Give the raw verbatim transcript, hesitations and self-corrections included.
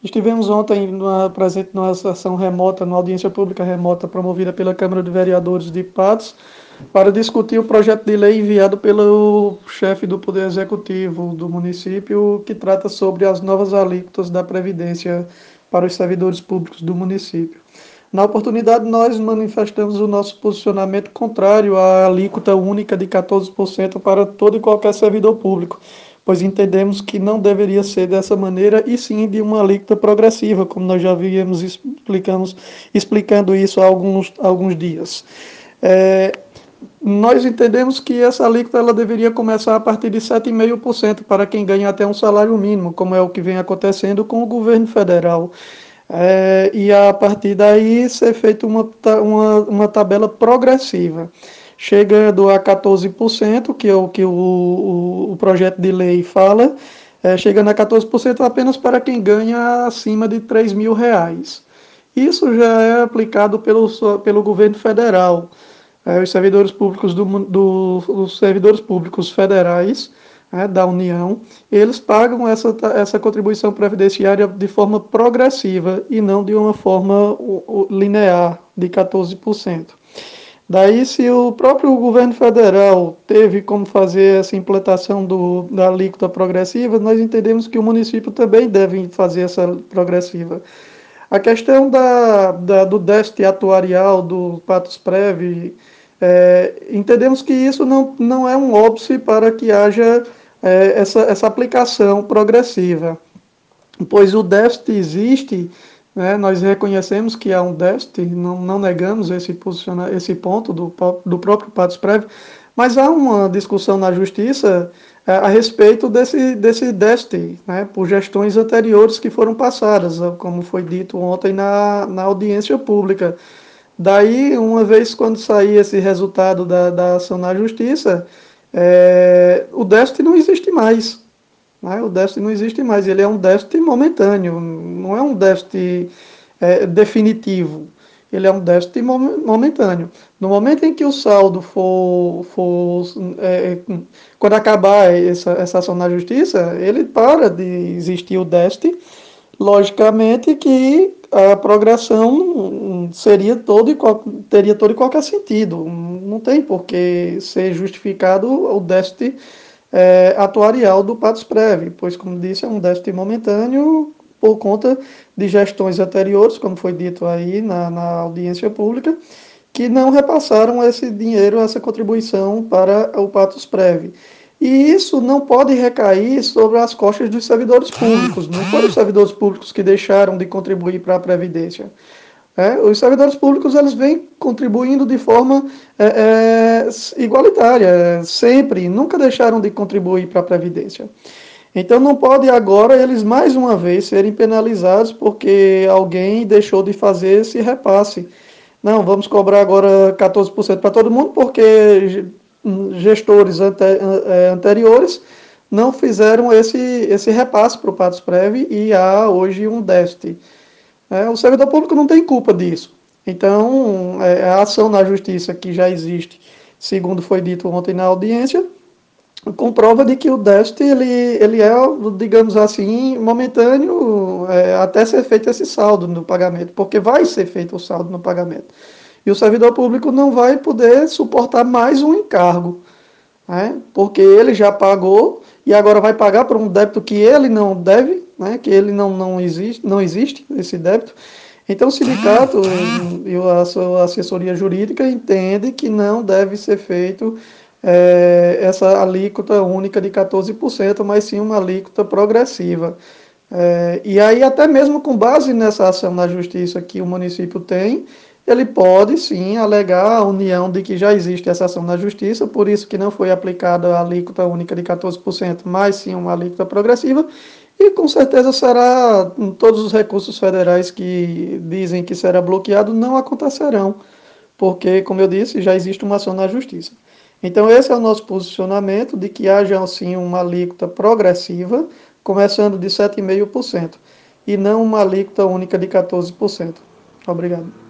Estivemos ontem numa, presente numa sessão remota, numa audiência pública remota promovida pela Câmara de Vereadores de Patos, para discutir o projeto de lei enviado pelo chefe do Poder Executivo do município, que trata sobre as novas alíquotas da Previdência para os servidores públicos do município. Na oportunidade, nós manifestamos o nosso posicionamento contrário à alíquota única de quatorze por cento para todo e qualquer servidor público, pois entendemos que não deveria ser dessa maneira, e sim de uma alíquota progressiva, como nós já viemos explicamos, explicando isso há alguns, alguns dias. É, nós entendemos que essa alíquota ela deveria começar a partir de sete vírgula cinco por cento para quem ganha até um salário mínimo, como é o que vem acontecendo com o governo federal. É, e a partir daí ser feita uma, uma, uma tabela progressiva, chegando a quatorze por cento, que é o que o, o, o projeto de lei fala, é, chegando a quatorze por cento apenas para quem ganha acima de três mil reais. Isso já é aplicado pelo, pelo governo federal. É, os servidores públicos do, do, os servidores públicos federais, né, da União, eles pagam essa, essa contribuição previdenciária de forma progressiva e não de uma forma linear, de quatorze por cento. Daí, se o próprio governo federal teve como fazer essa implantação do, da alíquota progressiva, nós entendemos que o município também deve fazer essa progressiva. A questão da, da, do déficit atuarial do Patos-Prev, é, entendemos que isso não, não é um óbice para que haja é, essa, essa aplicação progressiva, pois o déficit existe, né, nós reconhecemos que há um déficit, não, não negamos esse, posiciona, esse ponto do, do próprio Patos-Prev, mas há uma discussão na Justiça é, a respeito desse, desse déficit, né, por gestões anteriores que foram passadas, como foi dito ontem na, na audiência pública. Daí, uma vez quando sair esse resultado da, da ação na Justiça, é, o déficit não existe mais. Né? O déficit não existe mais, ele é um déficit momentâneo, não é um déficit é, definitivo, ele é um déficit momentâneo. No momento em que o saldo for, for é, quando acabar essa, essa ação na Justiça, ele para de existir o déficit, logicamente que a progressão seria todo e qual, teria todo e qualquer sentido, não tem por que ser justificado o déficit é, atuarial do Patos-Prev, pois, como disse, é um déficit momentâneo por conta de gestões anteriores, como foi dito aí na, na audiência pública, que não repassaram esse dinheiro, essa contribuição para o Patos-Prev. E isso não pode recair sobre as costas dos servidores públicos. Não foram os servidores públicos que deixaram de contribuir para a Previdência. É, os servidores públicos eles vêm contribuindo de forma é, é, igualitária, sempre, nunca deixaram de contribuir para a Previdência. Então não pode agora eles mais uma vez serem penalizados porque alguém deixou de fazer esse repasse. Não, vamos cobrar agora quatorze por cento para todo mundo porque gestores ante, anteriores não fizeram esse, esse repasse para o Patos-Prev e há hoje um déficit. É, o servidor público não tem culpa disso. Então, é, a ação na justiça que já existe, segundo foi dito ontem na audiência, comprova de que o déficit ele, ele é, digamos assim, momentâneo é, até ser feito esse saldo no pagamento, porque vai ser feito o saldo no pagamento. E o servidor público não vai poder suportar mais um encargo, né, porque ele já pagou e agora vai pagar por um débito que ele não deve, né, que ele não, não, existe, não existe esse débito. Então o sindicato e a sua assessoria jurídica entende que não deve ser feito é, essa alíquota única de quatorze por cento, mas sim uma alíquota progressiva. É, e aí até mesmo com base nessa ação na justiça que o município tem, ele pode sim alegar a união de que já existe essa ação na justiça, por isso que não foi aplicada a alíquota única de quatorze por cento, mas sim uma alíquota progressiva, e com certeza será, todos os recursos federais que dizem que será bloqueado não acontecerão, porque, como eu disse, já existe uma ação na justiça. Então esse é o nosso posicionamento, de que haja sim uma alíquota progressiva, começando de sete vírgula cinco por cento, e não uma alíquota única de quatorze por cento. Obrigado.